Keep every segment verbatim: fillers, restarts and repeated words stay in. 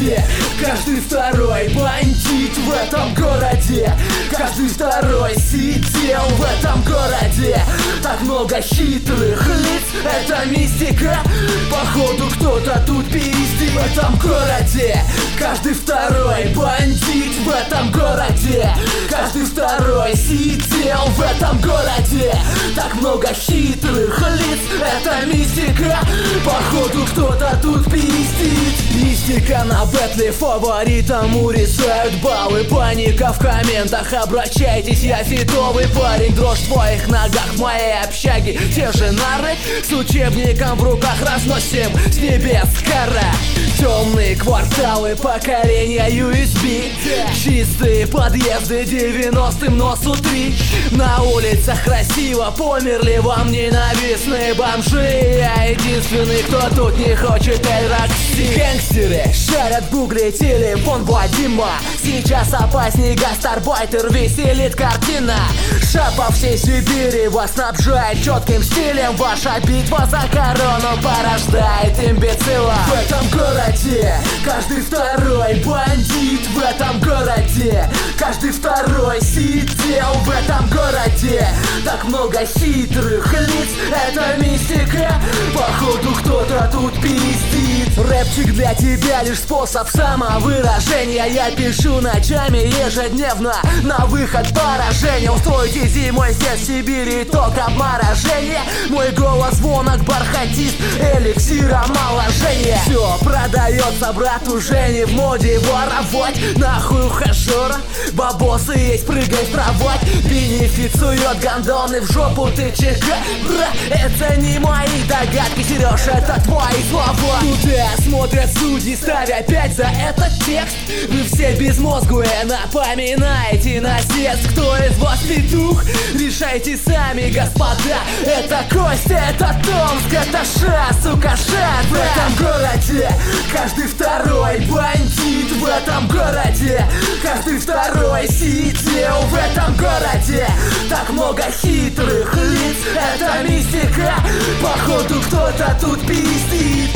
городе. Каждый второй бандит в этом городе. Каждый второй сидел в этом городе. Так много хитрых лиц, это мистика. Походу кто-то тут пиздит в этом городе. Каждый второй бандит в этом городе. Каждый второй сидел в этом городе. Так много хитрых лиц, это мистика. Походу кто-то тут пиздит. Мистика на бэтле, фаворитам урезают баллы. Паника в комментах, обращайтесь, я фитовый парень. Дрожь в твоих ногах, в моей общаге те же нары. С учебником в руках разносим с небес кара. Темные кварталы, покорения ю эс би. Чистые подъезды девяностым, но с утри. На улицах красиво, померли вам ненавистные бомжи. Я единственный, кто тут не хочет эль-рокси. Гангстеры шарят в гугле телефон Вадима. Сейчас опасней гастарбайтер, веселит картина. Ша по всей Сибири вас снабжает четким стилем. Ваша битва за корону порождает имбецила. В этом городе каждый второй бандит. В этом городе каждый второй сидел. В этом городе так много хитрых лиц, это мистика. Походу кто-то тут пиздит. Рэпчик для тебя лишь способ самовыражения. Я пишу ночами ежедневно на выход поражения. Устройте зимой здесь в Сибири ток обморожения. Мой голос звонок, бархатист, эликсир омоложения. Все продается, брат, уже не в моде воровать. Нахуй ухажера, бабосы есть, прыгай в кровать. Бенефицирует гондоны в жопу ты чека. Бра, это не мои догадки, Сереж, это твои слова. Туда смотрят судьи, ставя пять за этот текст. Вы все безмозглые, напоминаете насест. Кто из вас петух? Решайте сами, господа. Это Костя, это Томск, это Ша, сука, Ша. В этом городе каждый второй бандит. В этом городе каждый второй сидел. В этом городе так много хитрых лиц, это мистика. Походу кто-то тут пиздит.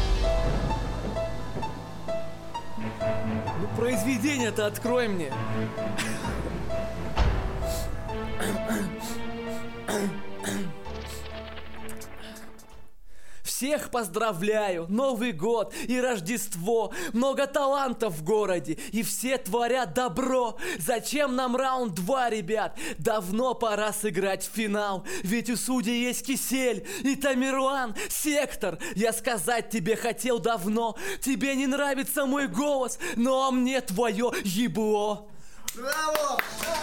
Ну произведение-то открой мне. Всех поздравляю, Новый год и Рождество. Много талантов в городе, и все творят добро. Зачем нам раунд два, ребят? Давно пора сыграть в финал. Ведь у судей есть Кисель и Тамерлан, Сектор. Я сказать тебе хотел давно. Тебе не нравится мой голос, но мне твое ебло. Браво!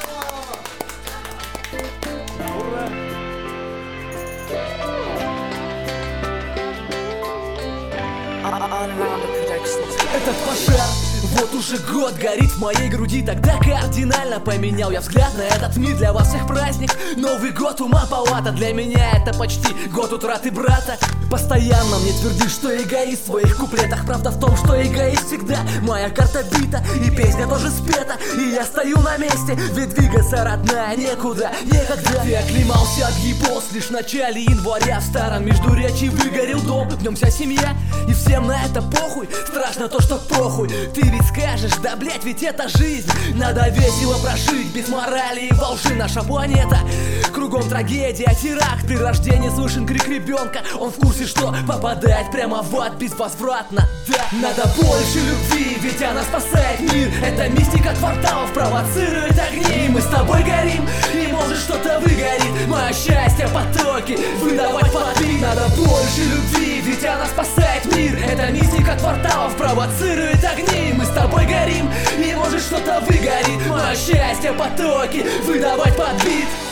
Браво! Ура! Этот пожар вот уже год горит в моей груди. Тогда кардинально поменял я взгляд на этот мир. Для вас всех праздник, Новый год, ума палата. Для меня это почти год утраты брата. Постоянно мне твердишь, что эгоист в своих куплетах. Правда в том, что эгоист всегда моя карта бита. И песня тоже спета, и я стою на месте. Ведь двигаться, родная, некуда, некогда. Ты оклемался от гипоз лишь в начале января. В старом Междуречии выгорел дом, в нем вся семья. И всем на это похуй, страшно то, что похуй. Ты ведь скажешь, да блять, ведь это жизнь. Надо весело прожить, без морали и волжи. Наша планета, кругом трагедия, теракт. При рождении слышен крик ребенка. Он в курсе, что попадает прямо в ад безвозвратно. Да, надо больше любви, ведь она спасает мир. Эта мистика кварталов провоцирует огни. И мы с тобой горим, и может что-то выгорит. Мое счастье потоки, выдавать подпит. Надо больше любви, ведь она спасает мир. Эта мистика кварталов провоцирует огни. И мы с тобой горим, и может что-то выгорит. Мое счастье потоки, выдавать под бит.